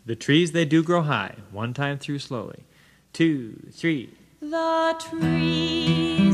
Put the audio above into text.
The trees they do grow high. One time through slowly. 2, 3. The trees